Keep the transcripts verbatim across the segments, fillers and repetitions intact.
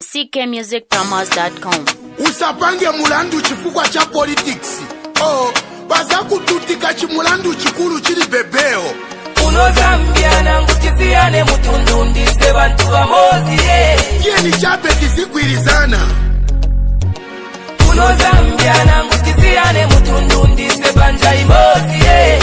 c k music promos dot com. Usapange mulandu chifukwa cha politics. Oh, baza kututika chimulandu chikuru chili bebeo. Uno Zambia na ngutisiane mutundundi se bantu bamozi eh. Kieni chape kisikwirizana. Uno Zambia na ngutisiane mutundundi se banja imozi eh.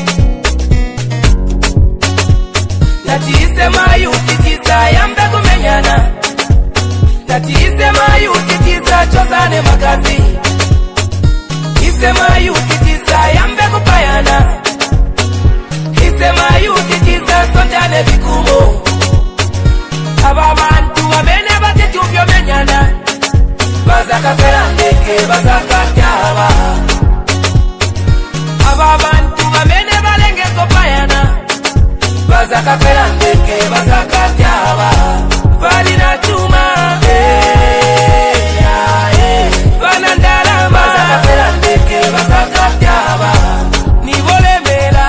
Nati isema yuti tisa yambe kumenyana. Nati isema yuti tisa chosane magazi. Isema yuti tisa yambe kupayana. Isema yuti tisa sondane vikumo. Aba bantu wabene batitufyo menyana. Bazaka ferandeke bazaka tyaba. Aba bantu wabene balenge sopayana. Bazaka ferandeke bazaka tyaba. Bali na chuma eh ya eh. Bana ndala bazaka ferandeke bazaka tyaba. Ni volemela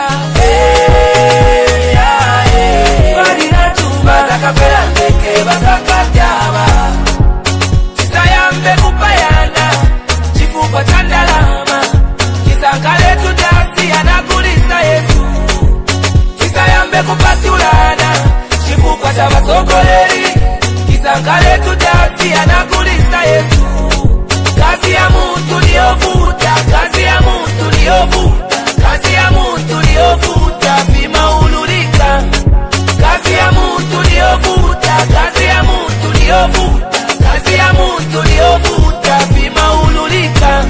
eh ya eh. Bali na chuma bazaka ferandeke bazaka tyaba. Sayambe kupayana chifuko chandalama. Kisangale tutasi anakulisa Yesu. Kisayambe kupatulana chifuko cha masokoleri. Kisangale tutasi anakulisa Yesu. Kazi ya muntu liyovuta, kazi ya muntu liyovuta, kazi ya muntu liyovuta vima ululika. Kazi ya muntu liyovuta, kazi ya muntu liyovuta, kazi ya muntu liyovuta vima ululika.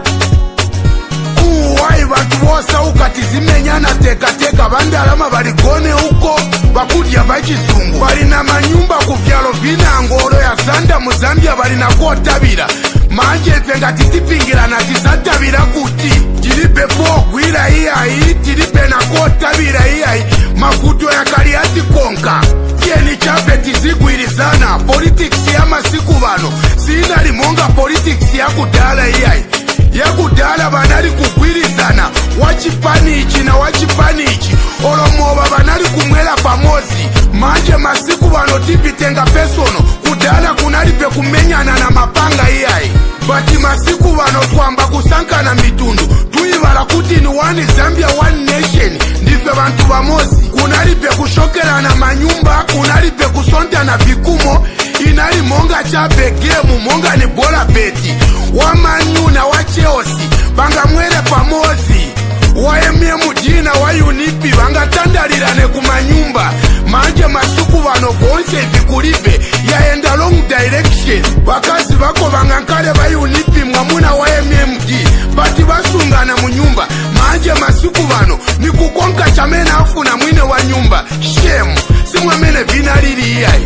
Uwai watu wosa ukatizimenyana teka teka bandalama baligone huko bakudya bachizungu. Balina manyumba kuvyalo vina ngoro ya Zanda mu Zambia balina kotabira. Manje venga titipingira na tizatabira kuti. Tilipe po gwira iyai, tilipe na kotabira iyai. Makuto ya kaliati konka. Kieni chape tizigwirizana. Politics ya masiku bano sina limonga politics ya kudala iyai. Ya kudala banali kugwirizana. Wachipanichi na wachipanichi olomoba banali kumwela pamozi. Manje masiku bano tipitenga persono. Kudala kunalipe kumenyana na mapanga iyai. Bati masiku bano twamba kusankana mitundu. Tuibala kuti ni one Zambia one nation. Ndife bantu bamozi. Kunalipe kushokela na manyumba. Kunalipe kusonta na vikumo. Inali monga chape game monga ni bola beti. Wamanyu na wacheosi banga mwele pamozi. Waemie mujina wa unipi banga tandalirane kumanyumba. Manje masuku bano vonse vikulibe yaenda long direction. Bakazi bako banga nkale ba unipi mwamuna waemie mji bati basungana munyumba. Manje masuku bano ni kukonka chamena afu na mwine wa nyumba. Shame simwamene vinalili iyai.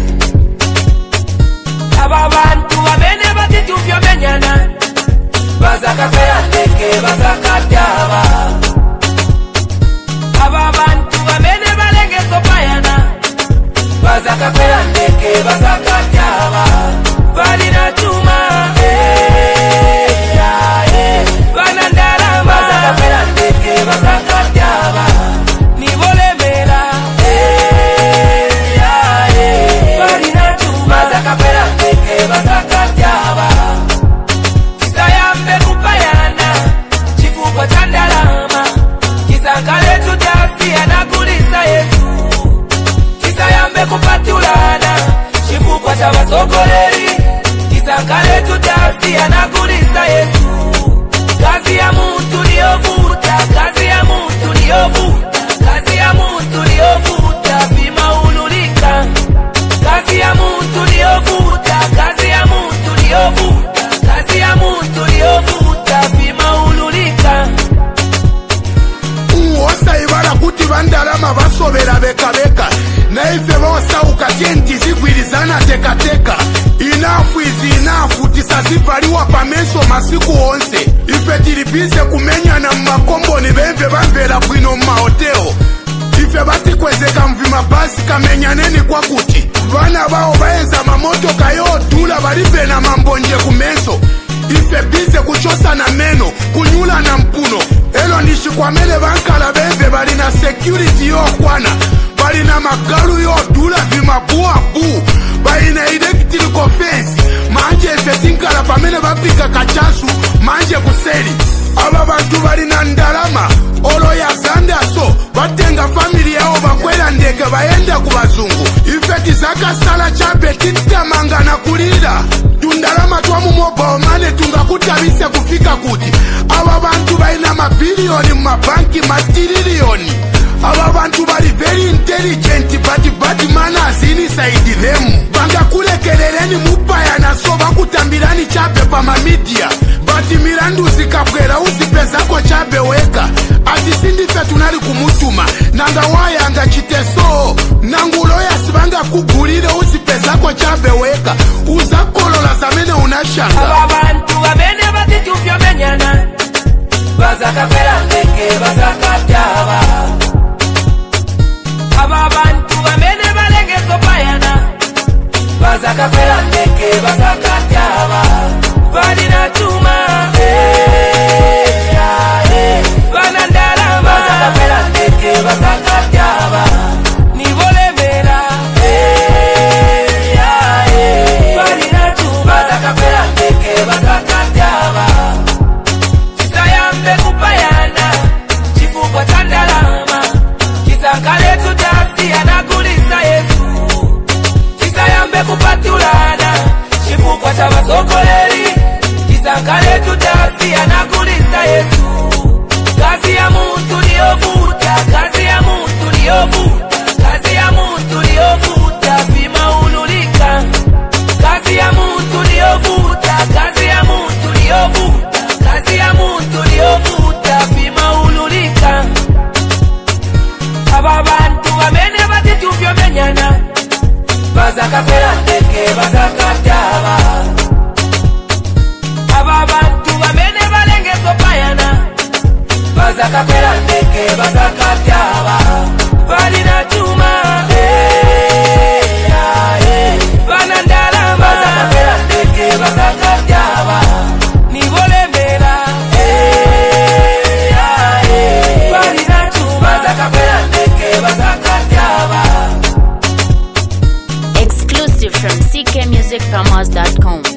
Aba bantu wabene batitufyo menyana. Bazaka ferandeke bazaka tyaba. Aba bantu wabene balenge sopayana. Bazaka ferandeke bazaka tyaba. Bali na chuma eh ya eh. Bana ndala bazaka ferandeke bazaka tyaba. Ni volemela eh ya eh. Bali na chuma bazaka ferandeke bazaka tyaba. Sayambe kupayana chifuko chandalama. Kisangale tutasi anakulisa Yesu. Kisayambe kupatulana chifuko cha masokoleri. Kisangale tutasi anakulisa Yesu. Kazi ya muntu liyovuta, kazi ya muntu liyovuta, kazi ya muntu liyovuta vima ululika. Kazi ya muntu liyovuta, kazi ya muntu liyovuta, kazi ya muntu liyovuta vima ululika. Uosa ibala kuti bandalama basobera beka beka. Na ife bosa ukatienti zigwirizana teka teka. Inafu izi inafu tisazivaliwa pameso masiku onse. Ife tilibize kumenyana mmakombo ni bemve bamvela bwino mmahoteo. Ife batikwezeka mvima basi kamenyaneni kwa kuti. Vana bao baeza mamoto kayo tula balibe na mambonje kumeso. Ife bize kuchosa na meno, kunyula na mpuno. Elo nishi kwa mele bankala bemve bali na security yo kwana. Bali na magalu yo dula vima bua bu. Bali na electrical fence. manje efe tinkala pamene bapika kachasu manje kuseli. Aba bantu balina ndalama olo ya zandaso batenga famili yao bakwela ndege bayenda ku bazungu. Ife tizakasala chabe titamanga na kulira tundalama twa mu mobile money tungakutabise kufika kuti. Aba bantu balina mabilioni mu mabanki matirilioni. Aba bantu bali very intelligent but bad manners inside them. Banga kulekeleleni mupaya na so bakutambirani chabe pa ma media. Bati mirandu zikabwera uzipeza kwa chabe weka. Ati sindife tunali kumutuma nanga waya anga chiteso. Nangulo ya sibanga kugulire uzipeza kwa chabe weka. Uzakolola zamene unashanga. Aba bantu bamene batitufyo menyana bazaka kwela ndeke bazaka tyaba. Aba bantu bamene balenge sopayana bazaka kwela ndeke bazaka tyaba. Valina chuma eh ya eh vanandala bazaka kwela ndeke bazaka tyaba. Ni volemera eh ya eh valina chuma bazaka kwela ndeke bazaka tyaba. Sitayambe kupayana chifukwa cha ndalama. Kisangale tutasi anakulisa Yesu. Sitayambe kupatulana chifukwa cha masokoleri. Kisangale tutasi anakulisa Yesu. Kazi ya muntu liyovuta, kazi ya muntu liyovuta, kazi ya muntu liyovuta vima ululika. Kazi ya muntu liyovuta, kazi ya muntu liyovuta, kazi ya muntu liyovuta vima ululika. Aba bantu bamene batitufyo menyana bazaka kwela ndeke bazaka tyaba. Aba bantu bamene balenge sopayana bazaka kwela ndeke bazaka tyaba. Valina chuma eh ya eh vanandala bazaka kwela ndeke bazaka tyaba. Ni volemera eh ya eh valina chuma bazaka kwela ndeke bazaka tyaba. Exclusive from c k music promos dot com.